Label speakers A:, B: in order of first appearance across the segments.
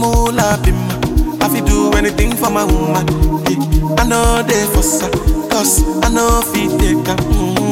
A: I'm all up in my, I fi do anything for my woman. I know they for sa, cause I know fi take her.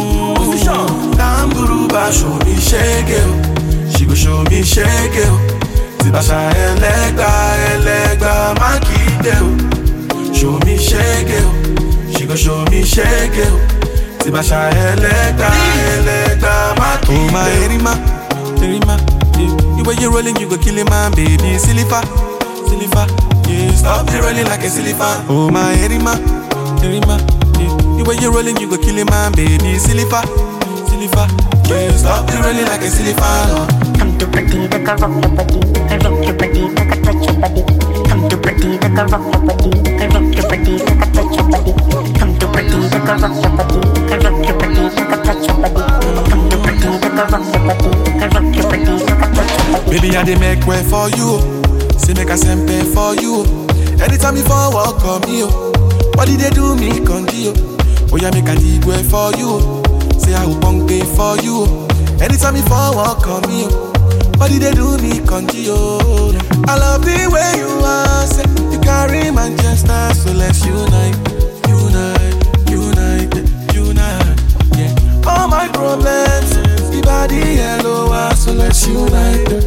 A: Tamburuba show me shake it, she go show me shake it. Tibasha elegba makide. Show me shake it, she go show me shake it. Tibasha elegba makide. Oh my Erima, the way you rolling, you go kill him, man, baby. Silifa, yeah. Stop the rolling like a silifa. Oh my Erima, the way you rolling, you go kill him, man, baby. Silifa, yeah. Stop the rolling like a silifa.
B: Come to party, like a rock your body. I rock your body, like a touch your body. Come to party, like a rock your body. I rock your body, like a touch your body. Come to party, like a rock your body. I rock your body, like a touch your body. Come to party, like a rock your body. I rock your body, like a touch your body.
A: Baby, I dey make way for you. Say make a sempe for you. Anytime you fall, walk on me. What did they do me condio? Oh yeah, make a dig way for you. Say I will punk pay for you. Anytime you fall, walk on me. What did they do me condio? I love the way you are. Say you carry Manchester, so let's unite. Yeah. All my problems, the body yellow, so let's unite.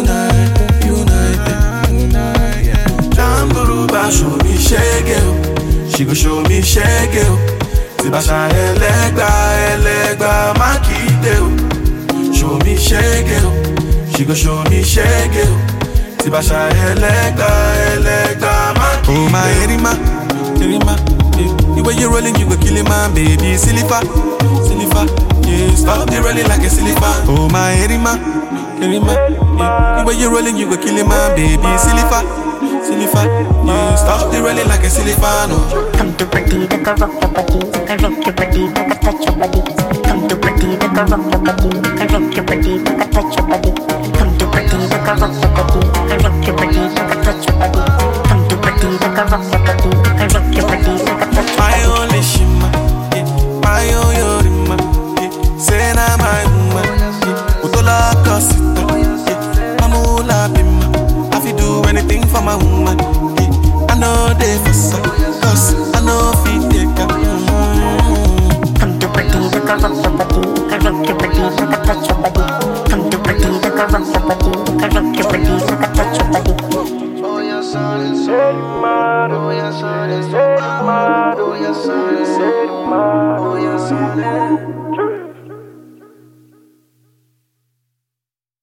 A: Tamburuba show me shake it, she go show me shake it. Tibasha elegba makide. Show me shake it, she go show me shake it. Tibasha elegba makide. Oh my Erima, the way you rolling, you go kill him, man, baby. Silifa, yeah. Stop the rolling like a silifa. Oh my Erima, yeah. The way you rolling, you go kill him, man, baby. Silifa, yeah. Stop the rolling like a silifa, no.
B: Come to party, like a rock your body. I rock your body, like a touch your body. Come to party, like a rock your body. I rock your body, like a touch your body. Come to party, like a rock your body. I rock your body, like a touch your body. Come to party, like a rock your body. I rock your body, like a touch your body.
A: My only shima, yeah. My own yorima, yeah. Say na my woman, yeah. Utola kasita, yeah. Mamula bima, I fi do anything for my woman, yeah. I know they for sa, cause I know fi take her.
B: Come to party, like a rock your body. I rock your body, like a touch your body. Come to party, like a rock your body. I rock your body, like a touch your body.
C: Oh yeah, son, it's mad. Oh yeah, son, it's mad. Oh yeah, son, it's mad. Oh yeah, son, it's